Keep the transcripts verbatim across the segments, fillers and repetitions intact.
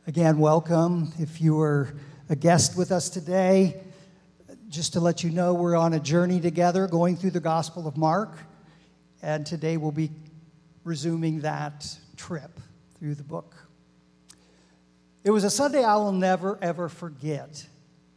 Again, welcome. If you are a guest with us today, just to let you know, we're on a journey together going through the Gospel of Mark, and today we'll be resuming that trip through the book. It was a Sunday I will never, ever forget.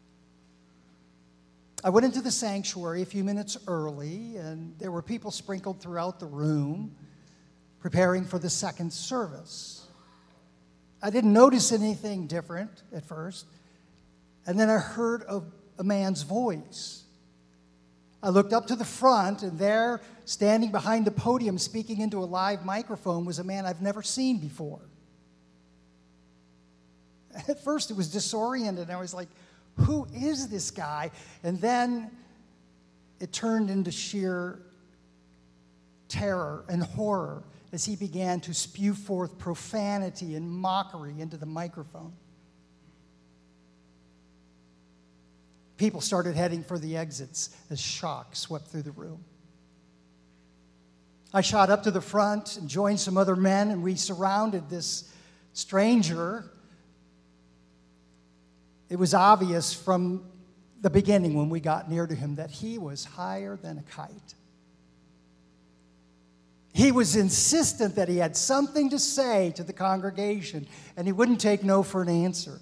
I went into the sanctuary a few minutes early, and there were people sprinkled throughout the room preparing for the second service. I didn't notice anything different at first, and then I heard a, a man's voice. I looked up to the front, and there, standing behind the podium, speaking into a live microphone, was a man I've never seen before. At first, it was disoriented. I was like, who is this guy? And then it turned into sheer terror and horror as he began to spew forth profanity and mockery into the microphone. People started heading for the exits as shock swept through the room. I shot up to the front and joined some other men, and we surrounded this stranger. It was obvious from the beginning when we got near to him that he was higher than a kite. He was insistent that he had something to say to the congregation, and he wouldn't take no for an answer.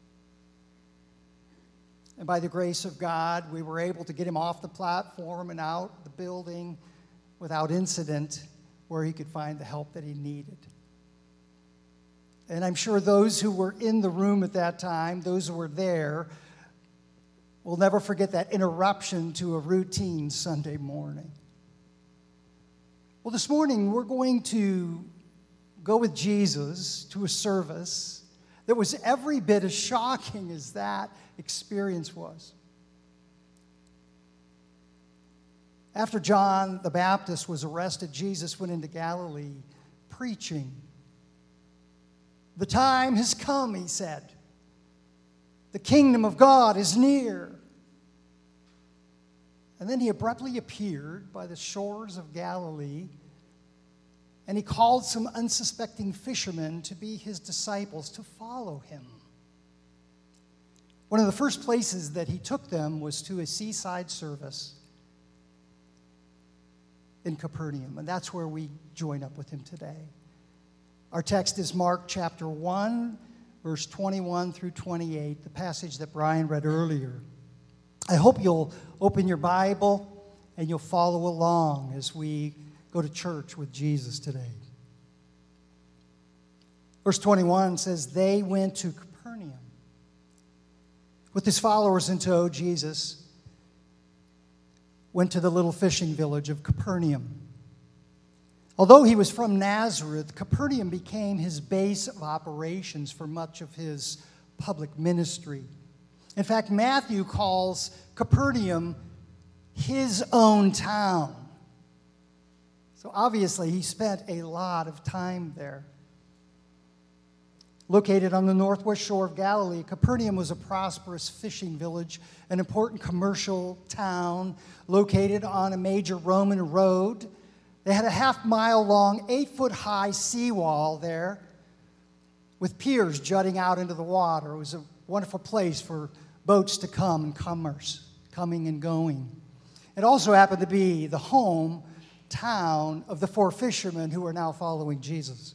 And by the grace of God, we were able to get him off the platform and out the building without incident, where he could find the help that he needed. And I'm sure those who were in the room at that time, those who were there, will never forget that interruption to a routine Sunday morning. Well, this morning we're going to go with Jesus to a service that was every bit as shocking as that experience was. After John the Baptist was arrested, Jesus went into Galilee preaching. The time has come, he said. The kingdom of God is near. And then he abruptly appeared by the shores of Galilee, and he called some unsuspecting fishermen to be his disciples, to follow him. One of the first places that he took them was to a seaside service in Capernaum, and that's where we join up with him today. Our text is Mark chapter one, verse twenty-one through twenty-eight, the passage that Brian read earlier. I hope you'll open your Bible and you'll follow along as we go to church with Jesus today. Verse twenty-one says, they went to Capernaum. With his followers in tow, Jesus went to the little fishing village of Capernaum. Although he was from Nazareth, Capernaum became his base of operations for much of his public ministry. In fact, Matthew calls Capernaum his own town. So obviously, he spent a lot of time there. Located on the northwest shore of Galilee, Capernaum was a prosperous fishing village, an important commercial town located on a major Roman road. They had a half-mile-long, eight-foot-high seawall there with piers jutting out into the water. It was a wonderful place for boats to come and commerce, coming and going. It also happened to be the home town of the four fishermen who are now following Jesus.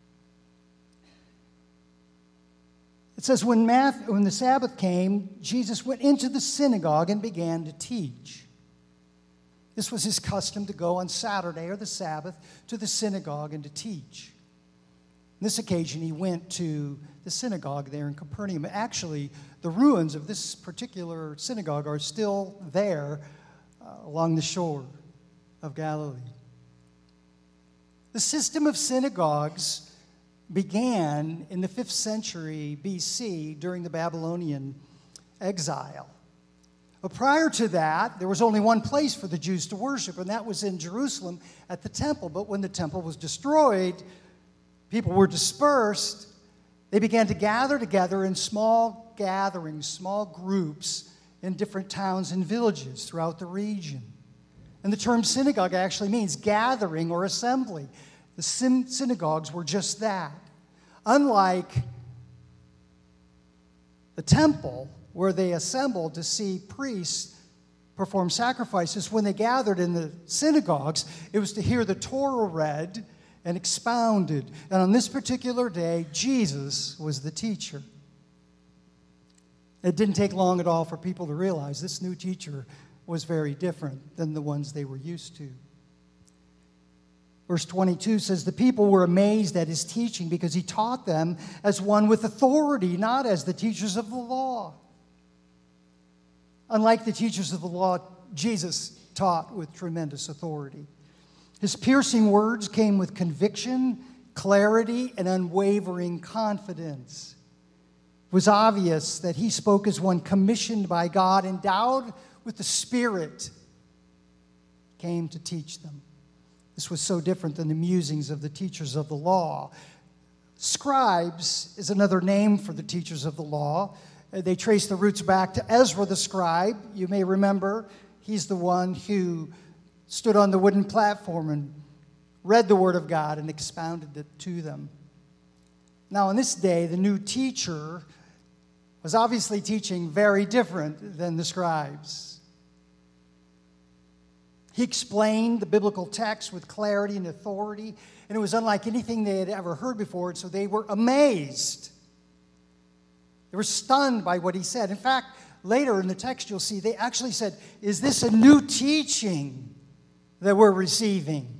It says, when, Matthew, when the Sabbath came, Jesus went into the synagogue and began to teach. This was his custom to go on Saturday or the Sabbath to the synagogue and to teach. On this occasion, he went to the synagogue there in Capernaum. Actually, the ruins of this particular synagogue are still there uh, along the shore of Galilee. The system of synagogues began in the fifth century B C during the Babylonian exile. But prior to that, there was only one place for the Jews to worship, and that was in Jerusalem at the temple. But when the temple was destroyed, people were dispersed. They began to gather together in small gatherings, small groups in different towns and villages throughout the region. And the term synagogue actually means gathering or assembly. The synagogues were just that. Unlike the temple where they assembled to see priests perform sacrifices. When they gathered in the synagogues, it was to hear the Torah read and expounded. And on this particular day, Jesus was the teacher. It didn't take long at all for people to realize this new teacher was very different than the ones they were used to. Verse twenty-two says, the people were amazed at his teaching because he taught them as one with authority, not as the teachers of the law. Unlike the teachers of the law, Jesus taught with tremendous authority. His piercing words came with conviction, clarity, and unwavering confidence. It was obvious that he spoke as one commissioned by God, endowed with the Spirit, came to teach them. This was so different than the musings of the teachers of the law. Scribes is another name for the teachers of the law. They trace the roots back to Ezra the scribe. You may remember he's the one who stood on the wooden platform and read the Word of God and expounded it to them. Now, on this day, the new teacher was obviously teaching very different than the scribes. He explained the biblical text with clarity and authority, and it was unlike anything they had ever heard before, and so they were amazed. They were stunned by what he said. In fact, later in the text you'll see they actually said, is this a new teaching that we're receiving?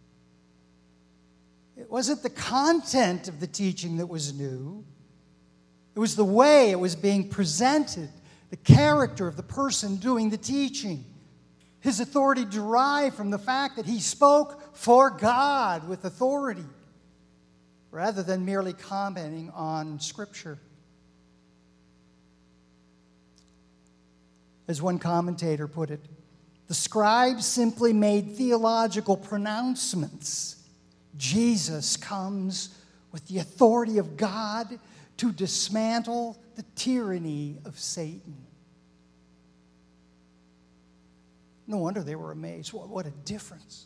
It wasn't the content of the teaching that was new. It was the way it was being presented, the character of the person doing the teaching. His authority derived from the fact that he spoke for God with authority, rather than merely commenting on Scripture. As one commentator put it, the scribes simply made theological pronouncements. Jesus comes with the authority of God to dismantle the tyranny of Satan. No wonder they were amazed. What, what a difference.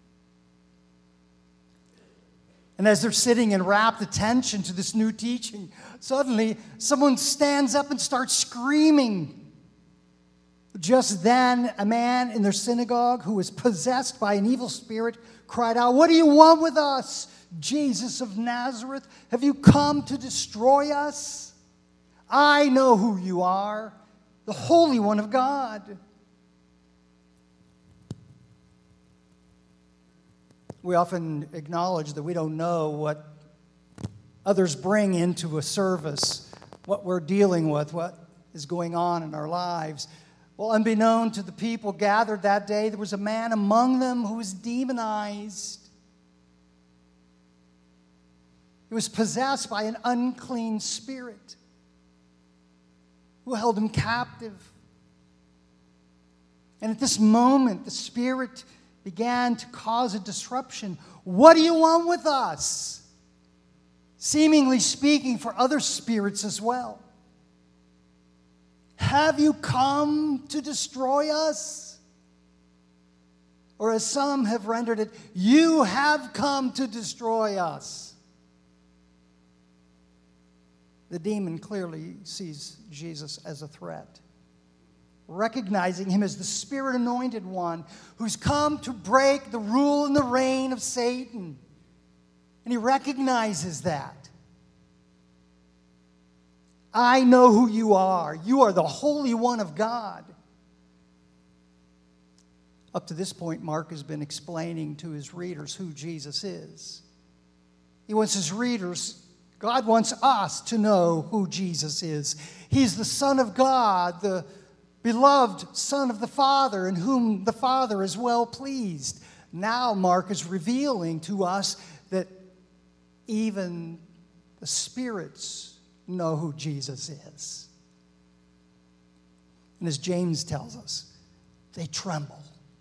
And as they're sitting in rapt attention to this new teaching, suddenly someone stands up and starts screaming. Just then, a man in their synagogue who was possessed by an evil spirit cried out, "What do you want with us, Jesus of Nazareth? Have you come to destroy us? I know who you are, the Holy One of God." We often acknowledge that we don't know what others bring into a service, what we're dealing with, what is going on in our lives. Well, unbeknown to the people gathered that day, there was a man among them who was demonized. He was possessed by an unclean spirit who held him captive. And at this moment, the spirit began to cause a disruption. "What do you want with us?" Seemingly speaking for other spirits as well. "Have you come to destroy us?" Or as some have rendered it, "You have come to destroy us." The demon clearly sees Jesus as a threat, recognizing him as the Spirit-anointed one who's come to break the rule and the reign of Satan. And he recognizes that. "I know who you are. You are the Holy One of God." Up to this point, Mark has been explaining to his readers who Jesus is. He wants his readers, God wants us to know who Jesus is. He's the Son of God, the beloved Son of the Father, in whom the Father is well pleased. Now Mark is revealing to us that even the spirits know who Jesus is. And as James tells us, they tremble.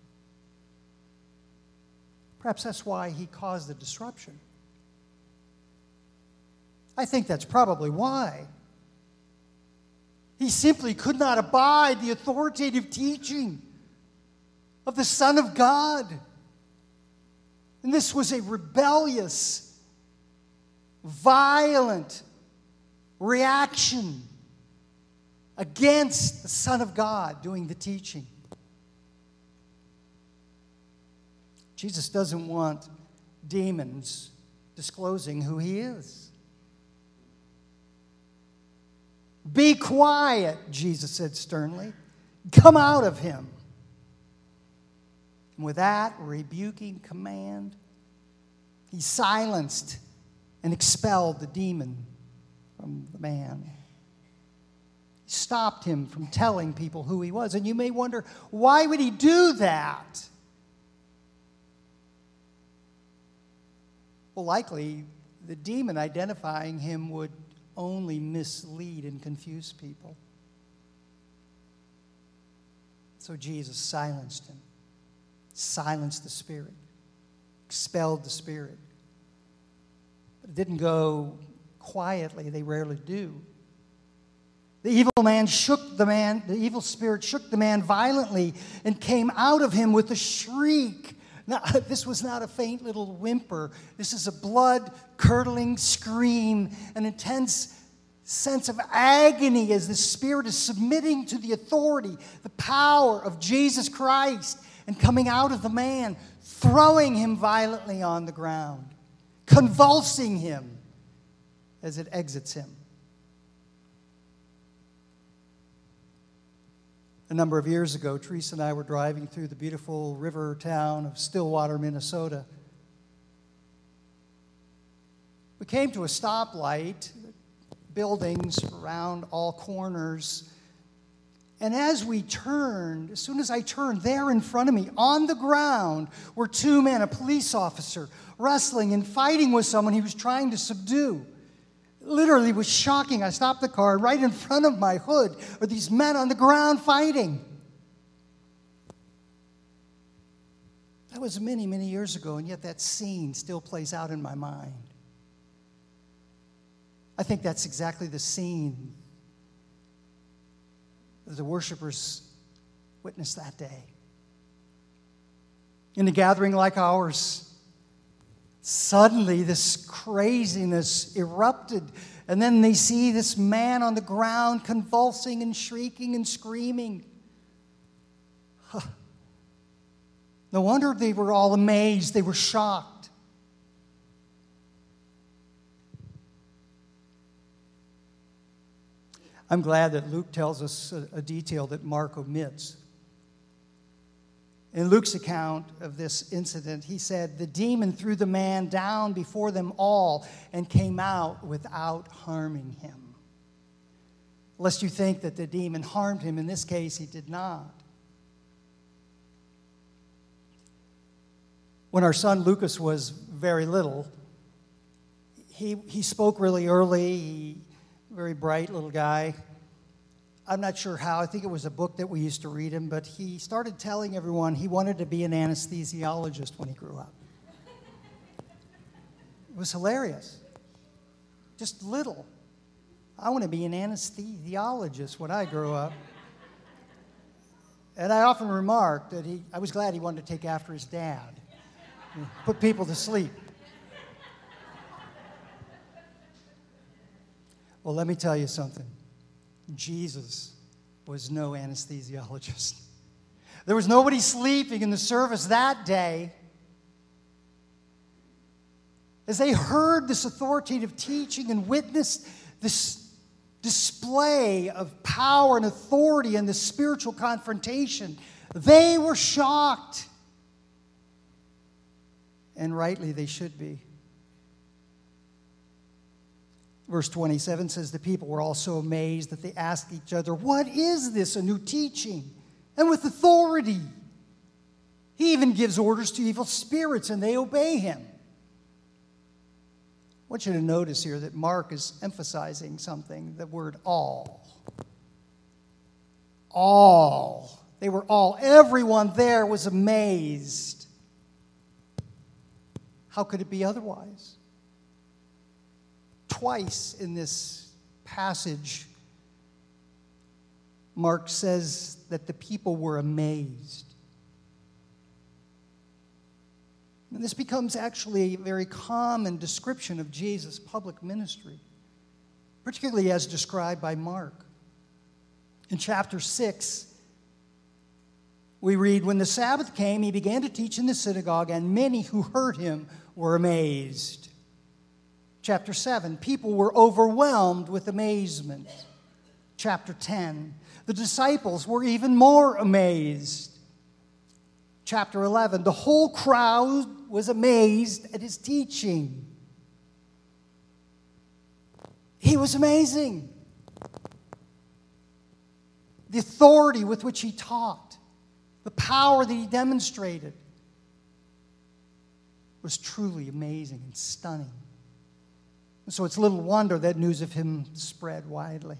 Perhaps that's why he caused the disruption. I think that's probably why. He simply could not abide the authoritative teaching of the Son of God. And this was a rebellious, violent reaction against the Son of God doing the teaching. Jesus doesn't want demons disclosing who he is. Be quiet, Jesus said sternly. Come out of him. And with that rebuking command, he silenced and expelled the demon from the man. He stopped him from telling people who he was. And you may wonder, why would he do that? Well, likely the demon identifying him would only mislead and confuse people. So Jesus silenced him, silenced the spirit, expelled the spirit. But it didn't go quietly. They rarely do. The evil man shook the man, the evil spirit shook the man violently and came out of him with a shriek. Now, this was not a faint little whimper. This is a blood-curdling scream, an intense sense of agony as the spirit is submitting to the authority, the power of Jesus Christ, and coming out of the man, throwing him violently on the ground, convulsing him as it exits him. A number of years ago, Teresa and I were driving through the beautiful river town of Stillwater, Minnesota. We came to a stoplight, buildings around all corners. And as we turned, as soon as I turned, there in front of me, on the ground, were two men, a police officer, wrestling and fighting with someone he was trying to subdue. Literally was shocking. I stopped the car, and right in front of my hood are these men on the ground fighting. That was many, many years ago, and yet that scene still plays out in my mind. I think that's exactly the scene that the worshipers witnessed that day. In a gathering like ours, suddenly this craziness erupted, and then they see this man on the ground convulsing and shrieking and screaming. Huh. No wonder they were all amazed. They were shocked. I'm glad that Luke tells us a, a detail that Mark omits. In Luke's account of this incident, he said, the demon threw the man down before them all and came out without harming him. Lest you think that the demon harmed him, in this case, he did not. When our son Lucas was very little, he, he spoke really early, he, very bright little guy. I'm not sure how. I think it was a book that we used to read him, but he started telling everyone he wanted to be an anesthesiologist when he grew up. It was hilarious. Just little. I want to be an anesthesiologist when I grow up. And I often remark that he, I was glad he wanted to take after his dad, put people to sleep. Well, let me tell you something. Jesus was no anesthesiologist. There was nobody sleeping in the service that day. As they heard this authoritative teaching and witnessed this display of power and authority and this spiritual confrontation, they were shocked. And rightly they should be. Verse twenty-seven says the people were all so amazed that they asked each other, what is this, a new teaching? And with authority. He even gives orders to evil spirits and they obey him. I want you to notice here that Mark is emphasizing something, the word all. All. They were all. Everyone there was amazed. How could it be otherwise? Twice in this passage, Mark says that the people were amazed. And this becomes actually a very common description of Jesus' public ministry, particularly as described by Mark. In chapter six, we read, when the Sabbath came, he began to teach in the synagogue, and many who heard him were amazed. Chapter seven, people were overwhelmed with amazement. Chapter ten, the disciples were even more amazed. Chapter eleven, the whole crowd was amazed at his teaching. He was amazing. The authority with which he taught, the power that he demonstrated was truly amazing and stunning. And so it's little wonder that news of him spread widely.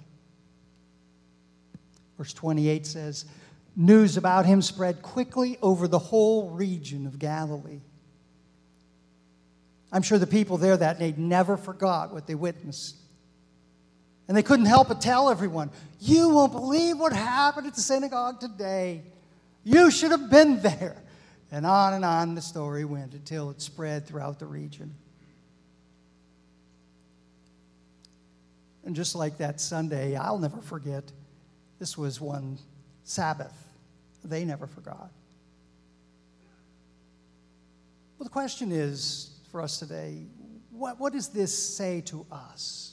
Verse twenty-eight says, news about him spread quickly over the whole region of Galilee. I'm sure the people there that day never forgot what they witnessed. And they couldn't help but tell everyone, you won't believe what happened at the synagogue today. You should have been there. And on and on the story went until it spread throughout the region. And just like that Sunday, I'll never forget, this was one Sabbath they never forgot. Well, the question is for us today, what, what does this say to us?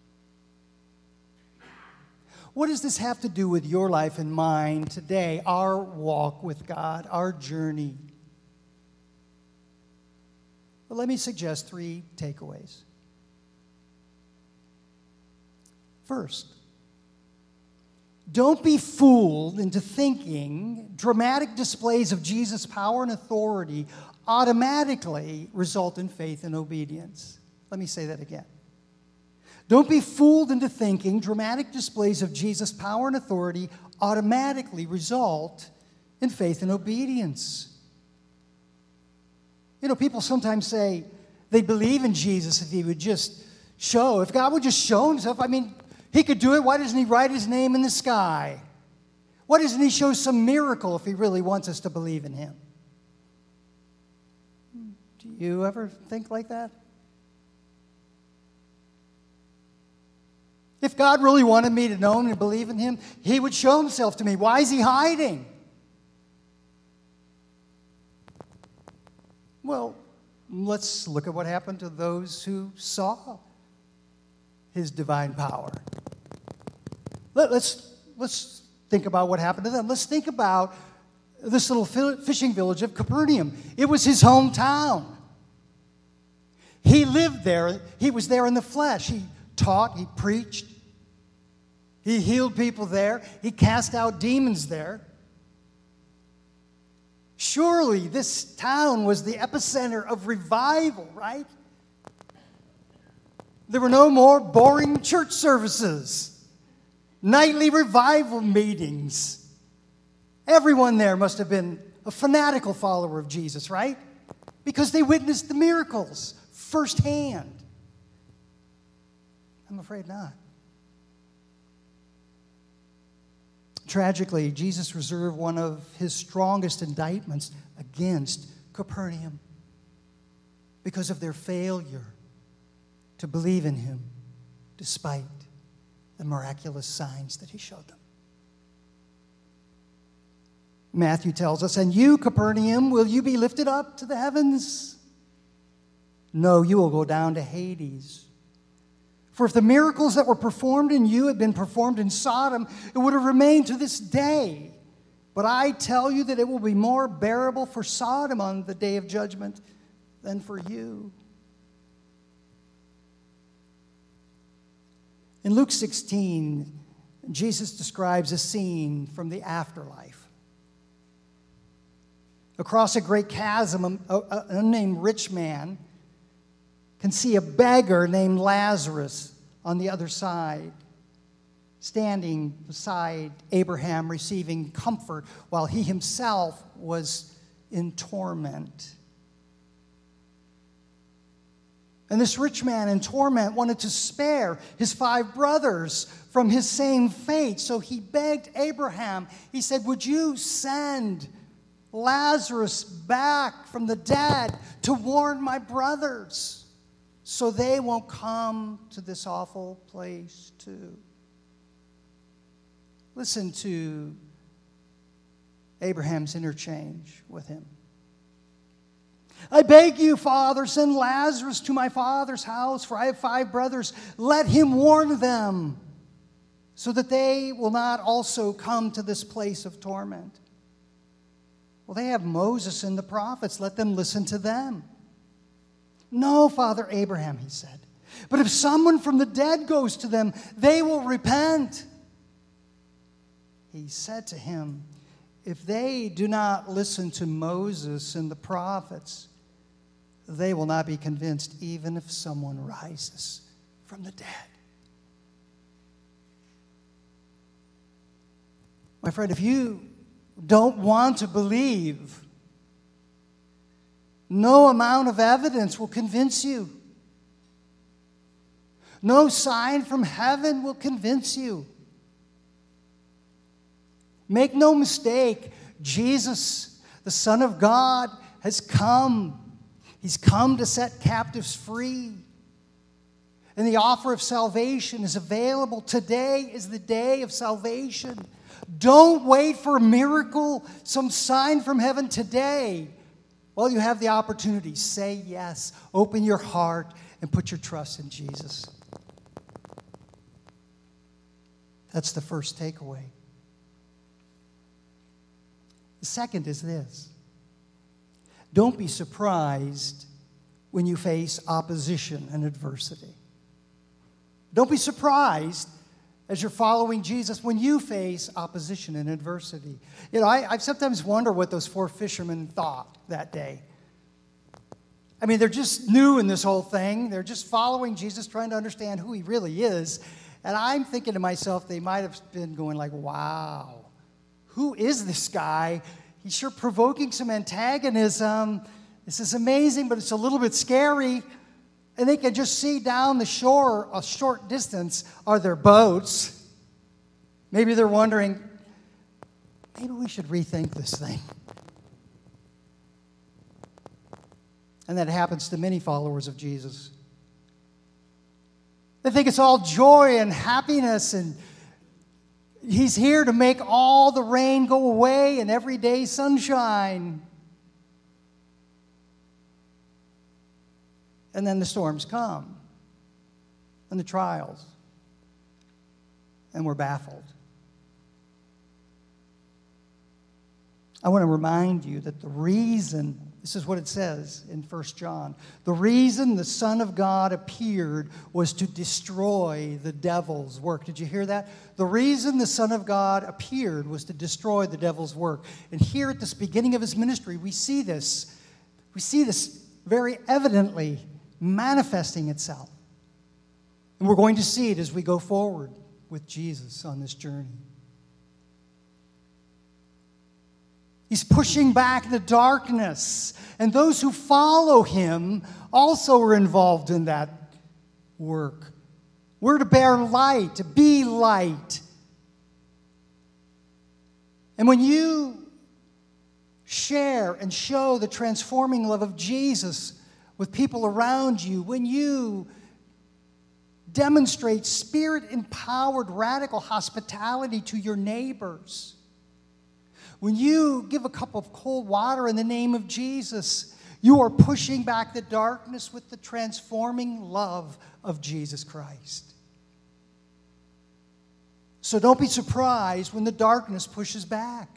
What does this have to do with your life and mine today, our walk with God, our journey? Well, let me suggest three takeaways. First, don't be fooled into thinking dramatic displays of Jesus' power and authority automatically result in faith and obedience. Let me say that again. Don't be fooled into thinking dramatic displays of Jesus' power and authority automatically result in faith and obedience. You know, people sometimes say they believe in Jesus if he would just show, if God would just show himself. I mean, he could do it. Why doesn't he write his name in the sky? Why doesn't he show some miracle if he really wants us to believe in him? Do you ever think like that? If God really wanted me to know and believe in him, he would show himself to me. Why is he hiding? Well, let's look at what happened to those who saw his divine power. Let, let's, let's think about what happened to them. Let's think about this little fishing village of Capernaum. It was his hometown. He lived there. He was there in the flesh. He taught, he preached, he healed people there, he cast out demons there. Surely this town was the epicenter of revival, right? There were no more boring church services, nightly revival meetings. Everyone there must have been a fanatical follower of Jesus, right? Because they witnessed the miracles firsthand. I'm afraid not. Tragically, Jesus reserved one of his strongest indictments against Capernaum because of their failure to believe in him despite the miraculous signs that he showed them. Matthew tells us, and you, Capernaum, will you be lifted up to the heavens? No, you will go down to Hades. For if the miracles that were performed in you had been performed in Sodom, it would have remained to this day. But I tell you that it will be more bearable for Sodom on the day of judgment than for you. In Luke sixteen, Jesus describes a scene from the afterlife. Across a great chasm, an unnamed rich man can see a beggar named Lazarus on the other side, standing beside Abraham, receiving comfort while he himself was in torment. And this rich man in torment wanted to spare his five brothers from his same fate. So he begged Abraham. He said, would you send Lazarus back from the dead to warn my brothers so they won't come to this awful place too? Listen to Abraham's interchange with him. I beg you, Father, send Lazarus to my father's house, for I have five brothers. Let him warn them, so that they will not also come to this place of torment. Well, they have Moses and the prophets. Let them listen to them. No, Father Abraham, he said. But if someone from the dead goes to them, they will repent. He said to him, if they do not listen to Moses and the prophets, they will not be convinced even if someone rises from the dead. My friend, if you don't want to believe, no amount of evidence will convince you. No sign from heaven will convince you. Make no mistake, Jesus, the Son of God, has come. He's come to set captives free. And the offer of salvation is available. Today is the day of salvation. Don't wait for a miracle, some sign from heaven today. While you have the opportunity, say yes. Open your heart and put your trust in Jesus. That's the first takeaway. The second is this. Don't be surprised when you face opposition and adversity. Don't be surprised as you're following Jesus when you face opposition and adversity. You know, I, I sometimes wonder what those four fishermen thought that day. I mean, they're just new in this whole thing. They're just following Jesus, trying to understand who he really is. And I'm thinking to myself, they might have been going like, wow, who is this guy? He's sure provoking some antagonism. This is amazing, but it's a little bit scary. And they can just see down the shore, a short distance, are there boats. Maybe they're wondering, maybe we should rethink this thing. And that happens to many followers of Jesus. They think it's all joy and happiness, and he's here to make all the rain go away and everyday sunshine. And then the storms come, and the trials, and we're baffled. I want to remind you that the reason, this is what it says in First John, the reason the Son of God appeared was to destroy the devil's work. Did you hear that? The reason the Son of God appeared was to destroy the devil's work. And here at this beginning of his ministry, we see this. We see this very evidently manifesting itself. And we're going to see it as we go forward with Jesus on this journey. He's pushing back the darkness. And those who follow him also are involved in that work. We're to bear light, to be light. And when you share and show the transforming love of Jesus with people around you, when you demonstrate spirit-empowered radical hospitality to your neighbors, when you give a cup of cold water in the name of Jesus, you are pushing back the darkness with the transforming love of Jesus Christ. So don't be surprised when the darkness pushes back.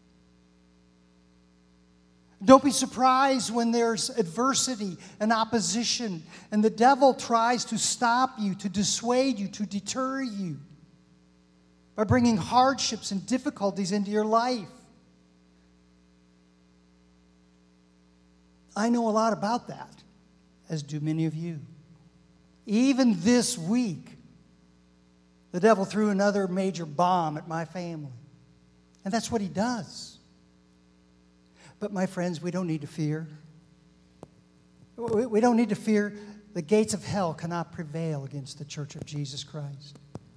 Don't be surprised when there's adversity and opposition, and the devil tries to stop you, to dissuade you, to deter you by bringing hardships and difficulties into your life. I know a lot about that, as do many of you. Even this week, the devil threw another major bomb at my family. And that's what he does. But my friends, we don't need to fear. We don't need to fear. The gates of hell cannot prevail against the church of Jesus Christ.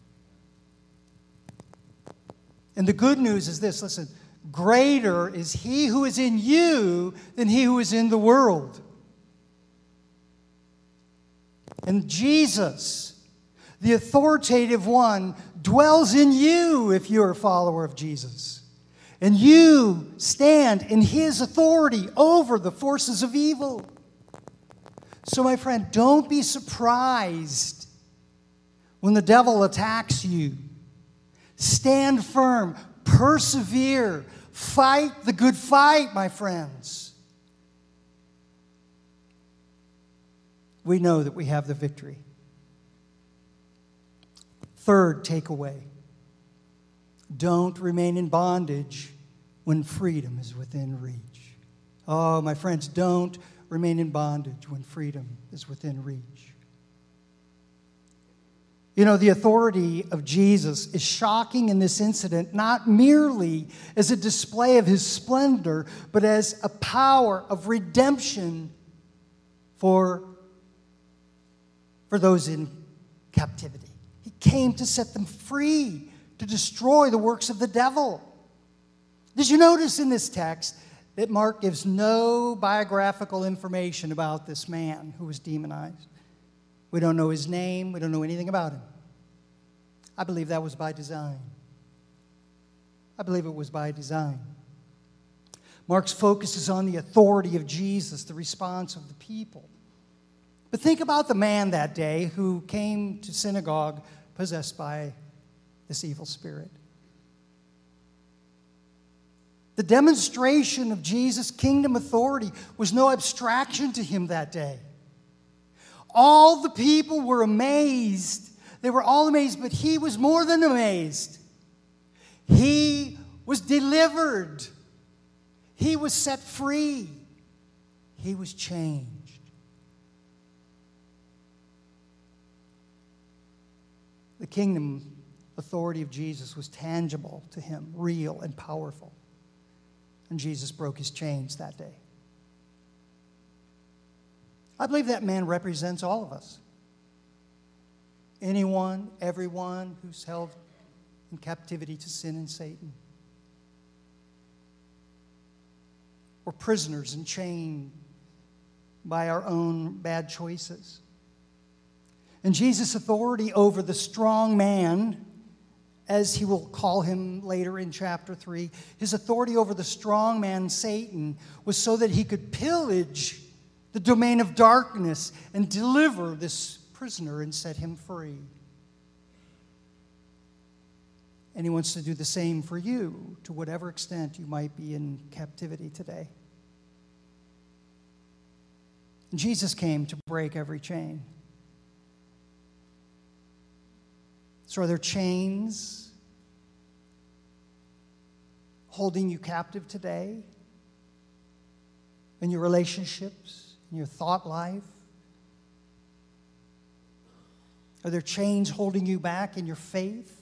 And the good news is this, listen, greater is he who is in you than he who is in the world. And Jesus, The authoritative one dwells in you if you're a follower of Jesus. And you stand in his authority over the forces of evil. So, my friend, don't be surprised when the devil attacks you. Stand firm, persevere, fight the good fight, my friends. We know that we have the victory. Third takeaway, don't remain in bondage when freedom is within reach. Oh, my friends, don't remain in bondage when freedom is within reach. You know, the authority of Jesus is shocking in this incident, not merely as a display of his splendor, but as a power of redemption for, for those in captivity. He came to set them free, to destroy the works of the devil. Did you notice in this text that Mark gives no biographical information about this man who was demonized? We don't know his name. We don't know anything about him. I believe that was by design. I believe it was by design. Mark's focus is on the authority of Jesus, the response of the people. But think about the man that day who came to synagogue possessed by this evil spirit. The demonstration of Jesus' kingdom authority was no abstraction to him that day. All the people were amazed. They were all amazed, but he was more than amazed. He was delivered. He was set free. He was changed. The kingdom authority of Jesus was tangible to him, real and powerful. And Jesus broke his chains that day. I believe that man represents all of us. Anyone, everyone who's held in captivity to sin and Satan. We're prisoners and chained by our own bad choices. And Jesus' authority over the strong man, as he will call him later in chapter three, his authority over the strong man, Satan, was so that he could pillage the domain of darkness and deliver this prisoner and set him free. And he wants to do the same for you, to whatever extent you might be in captivity today. And Jesus came to break every chain. So are there chains holding you captive today? In your relationships, in your thought life? Are there chains holding you back in your faith?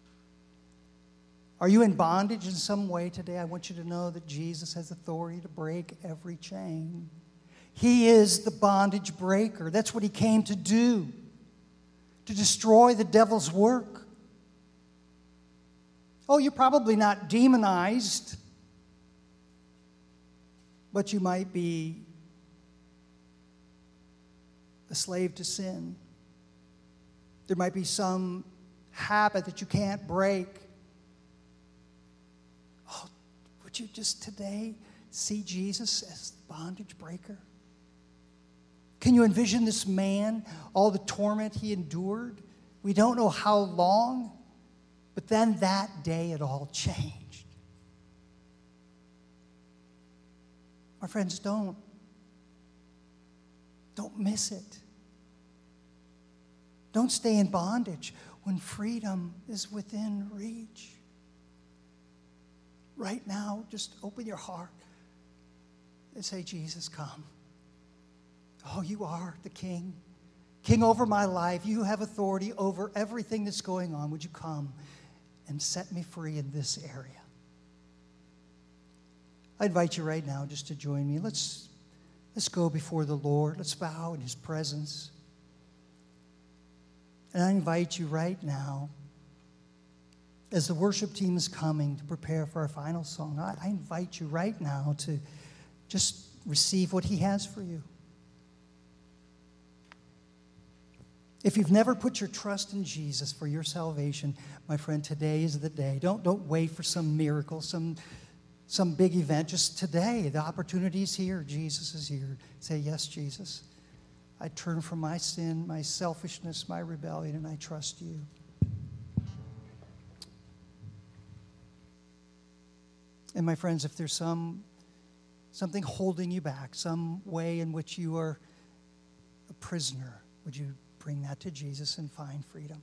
Are you in bondage in some way today? I want you to know that Jesus has authority to break every chain. He is the bondage breaker. That's what he came to do. To destroy the devil's work. Oh, you're probably not demonized, but you might be a slave to sin. There might be some habit that you can't break. Oh, would you just today see Jesus as the bondage breaker? Can you envision this man, all the torment he endured? We don't know how long, but then that day it all changed. My friends, don't. Don't miss it. Don't stay in bondage when freedom is within reach. Right now, just open your heart and say, Jesus, come. Oh, you are the King. King over my life. You have authority over everything that's going on. Would you come and set me free in this area? I invite you right now just to join me. Let's, let's go before the Lord. Let's bow in his presence. And I invite you right now, as the worship team is coming to prepare for our final song, I, I invite you right now to just receive what he has for you. If you've never put your trust in Jesus for your salvation, my friend, today is the day. Don't, don't wait for some miracle, some, some big event. Just today, the opportunity is here. Jesus is here. Say, yes, Jesus. I turn from my sin, my selfishness, my rebellion, and I trust you. And my friends, if there's some something holding you back, some way in which you are a prisoner, would you bring that to Jesus and find freedom?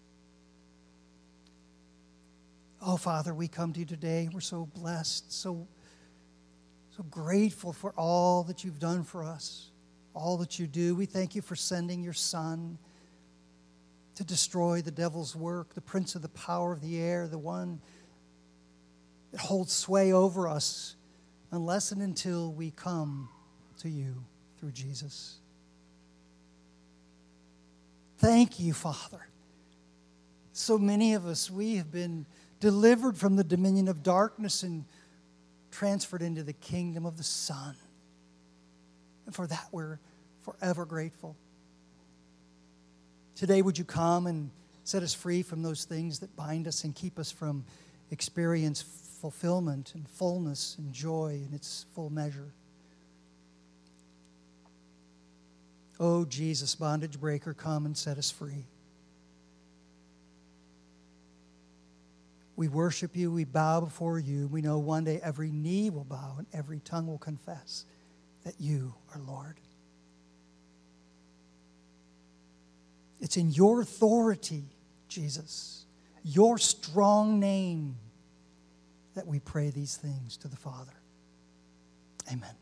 Oh, Father, we come to you today. We're so blessed, so, so grateful for all that you've done for us, all that you do. We thank you for sending your Son to destroy the devil's work, the prince of the power of the air, the one that holds sway over us unless and until we come to you through Jesus. Thank you, Father. So many of us, we have been delivered from the dominion of darkness and transferred into the kingdom of the Son. And for that, we're forever grateful. Today, would you come and set us free from those things that bind us and keep us from experience fulfillment and fullness and joy in its full measure? Oh, Jesus, bondage breaker, come and set us free. We worship you. We bow before you. We know one day every knee will bow and every tongue will confess that you are Lord. It's in your authority, Jesus, your strong name, that we pray these things to the Father. Amen.